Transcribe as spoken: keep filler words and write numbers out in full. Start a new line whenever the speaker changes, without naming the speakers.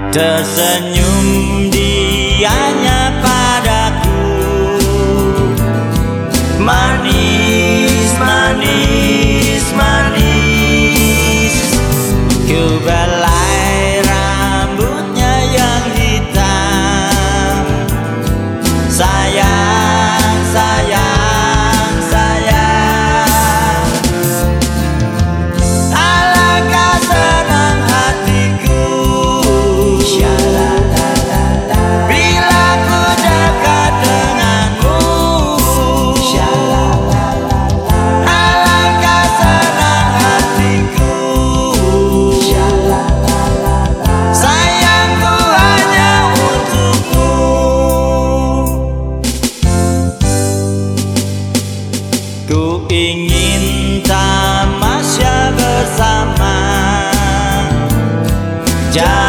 Tersenyum dianya padaku, manis, manis, manis. Ku belai rambutnya yang hitam. Sayang, sayang, sayang. Alangkah senang hatiku bila ku dekat denganmu. Alangkah senang hatiku, sayangku hanya untukmu. Ku ingin tamasya bersama.